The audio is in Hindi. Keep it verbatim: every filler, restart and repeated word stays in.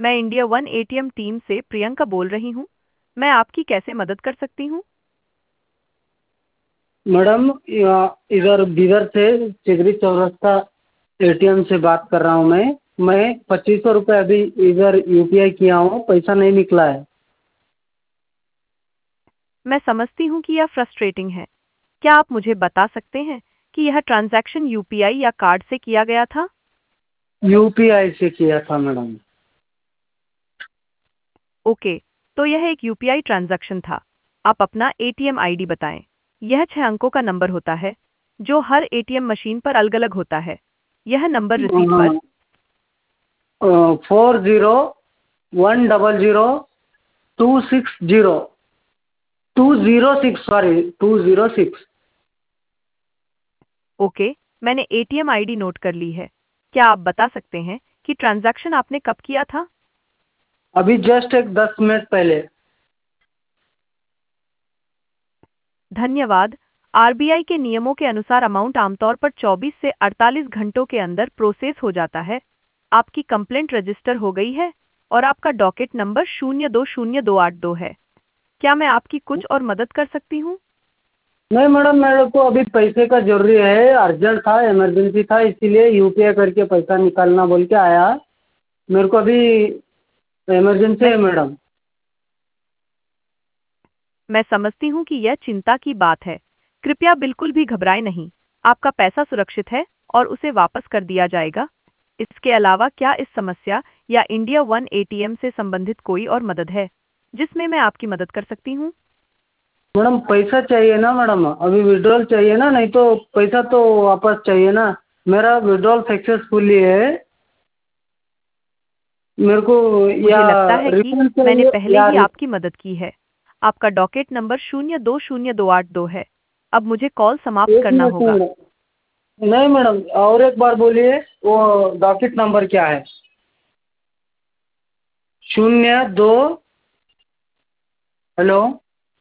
मैं इंडिया वन एटीएम टीम से प्रियंका बोल रही हूँ। मैं आपकी कैसे मदद कर सकती हूँ? मैडम यहाँ- इधर बिदर से चिगरी चौरस्ता एटीएम से बात कर रहा हूँ मैं मैं पच्चीस सौ रुपये अभी इधर यूपीआई किया हूँ, पैसा नहीं निकला है। मैं समझती हूँ कि यह फ्रस्ट्रेटिंग है। क्या आप मुझे बता सकते हैं कि यह ट्रांजैक्शन यूपीआई या कार्ड से किया गया था? यूपीआई से किया था मैडम। ओके, तो यह एक यूपीआई ट्रांजैक्शन था। आप अपना एटीएम आईडी बताएं। यह छह अंकों का नंबर होता है जो हर एटीएम मशीन पर अलग-अलग होता है। यह नंबर रिसीट पर four zero one double zero two six zero two zero six sorry two zero six. Okay, मैंने एटीएम आईडी नोट कर ली है। क्या आप बता सकते हैं कि ट्रांजैक्शन आपने कब किया था? अभी जस्ट एक दस मिनट पहले। धन्यवाद। आरबीआई के नियमों के अनुसार अमाउंट आमतौर पर चौबीस से अड़तालीस घंटों के अंदर प्रोसेस हो जाता है। आपकी कंप्लेंट रजिस्टर हो गई है और आपका डॉकेट नंबर शून्य दो शून्य दो आठ दो है। क्या मैं आपकी कुछ और मदद कर सकती हूँ? नहीं मैडम, मेरे को अभी पैसे का जरूरी है, अर्जेंट था, इमरजेंसी था, इसीलिए यूपीआई करके पैसा निकालना बोल के आया। मेरे को अभी इमरजेंसी मैं है मैडम। मैं समझती हूँ कि यह चिंता की बात है। कृपया बिल्कुल भी घबराएं नहीं। आपका पैसा सुरक्षित है और उसे वापस कर दिया जाएगा। इसके अलावा क्या इस समस्या या इंडिया वन एटीएम से संबंधित कोई और मदद है जिसमें मैं आपकी मदद कर सकती हूँ? मैडम पैसा चाहिए ना मैडम, अभी विड्रॉल चाहिए ना, नहीं तो पैसा तो वापस चाहिए ना। मेरा विड्रॉल सक्सेसफुली है, मेरे को या मुझे लगता है कि रिफंड मैंने चाहिए पहले या ही रि- आपकी मदद की है। आपका डॉकेट नंबर शून्य दो शून्य दो आठ दो है। अब मुझे कॉल समाप्त एक करना मिनट होगा। मैडम। नहीं मैडम, और एक बार बोलिए, वो डॉकेट नंबर क्या है? शून्य दो। हेलो।